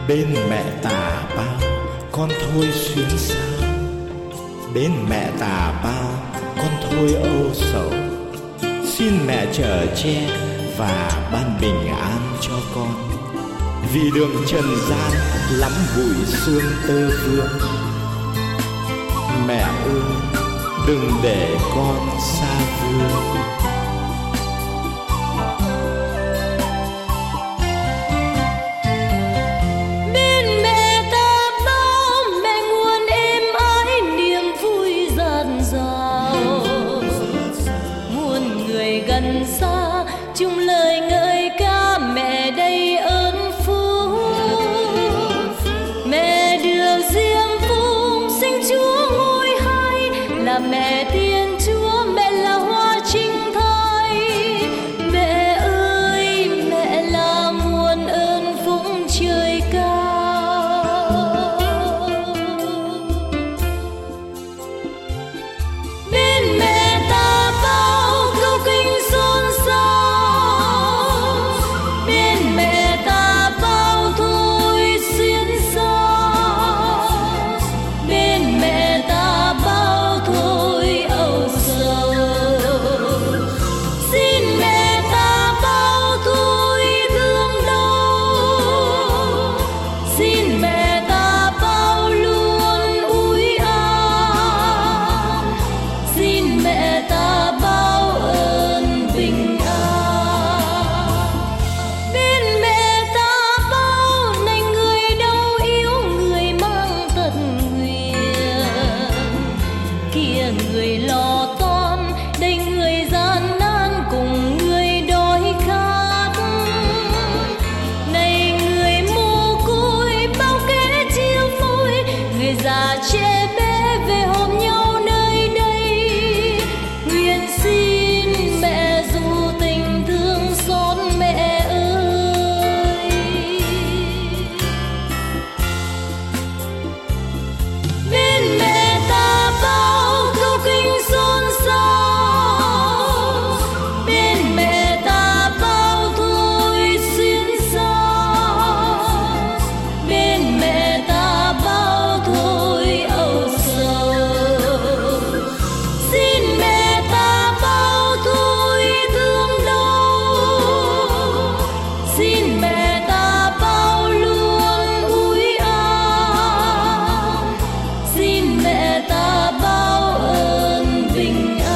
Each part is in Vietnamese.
Bên mẹ tà bao con thôi xuyến sao, bên mẹ tà bao con thôi âu sầu. Xin mẹ chở che và ban bình an cho con, vì đường trần gian lắm bụi sương tơ vương. Mẹ ơi đừng để con xa vương. Gần xa chung lời ngợi ca mẹ đầy ơn phúc. Mẹ được diêm phúc sinh Chúa ngôi hai, là mẹ Thiên Chúa, mẹ là hoa trinh thai. Mẹ ơi mẹ là nguồn ơn phúc trời cao. Bên mẹ ta bao câu kinh xôn xao, bên mẹ ta bao thôi xuyến sao, bên mẹ ta bao thôi âu sầu. Xin mẹ ta bao thôi thương đau, xin mẹ ta bao luôn ủi an, xin mẹ ta bao ơn bình an. Bên mẹ ta bao này người đau yếu, người mang tật nguyền, kia người lo toan, đây người gian nan cùng người đói khát. Này người mồ côi bao kẻ chia phôi, người già trẻ bé về hôm nhau nơi đây. Nguyện xin mẹ dù tình thương xót mẹ ơi. Bên mẹ ta bao câu kinh xôn xao, bên mẹ ta bao thôi xuyến sao, bên mẹ ta bao thôi âu sầu. Xin mẹ ta bao thôi thương đau, xin mẹ ta bao luôn ủi an, xin mẹ ta bao ơn bình an.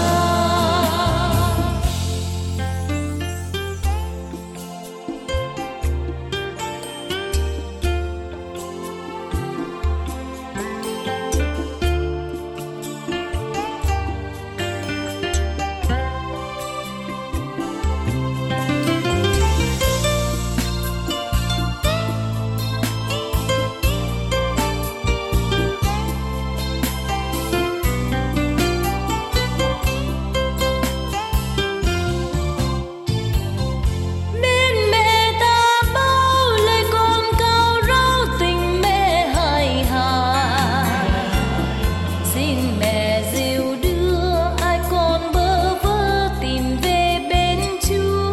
Bên mẹ ta bao lời con cao rao tình mẹ hài hà, xin mẹ dìu đưa ai con bơ vơ tìm về bên Chúa.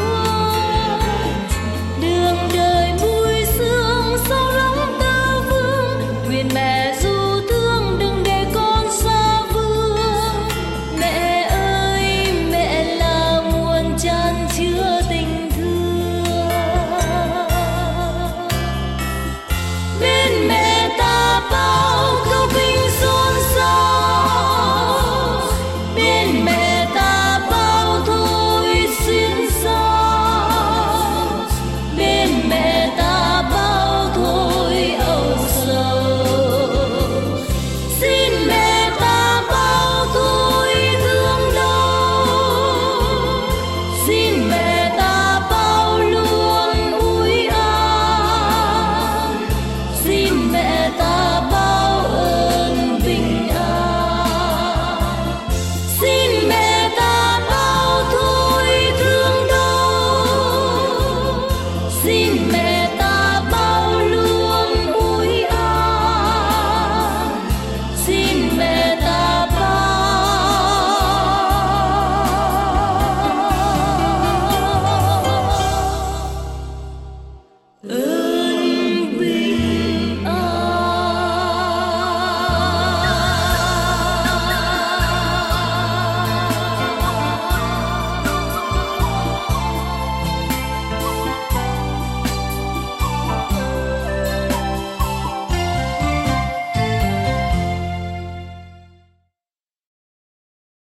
Đường đời vui sướng sau lắm tơ vương, nguyện mẹ dù thương đừng để con xa vương. Mẹ ơi mẹ là nguồn chan chứa tình thương. Bên mẹ ta bao câu kinh xôn xao, bên mẹ ta bao thôi xuyến sao, bên mẹ ta bao thôi âu sầu. Xin mẹ ta bao thôi thương đau, xin mẹ ta bao luôn ủi an, xin mẹ ta bao ơn bình an. Xin mẹ ta bao thôi thương đau, xin mẹ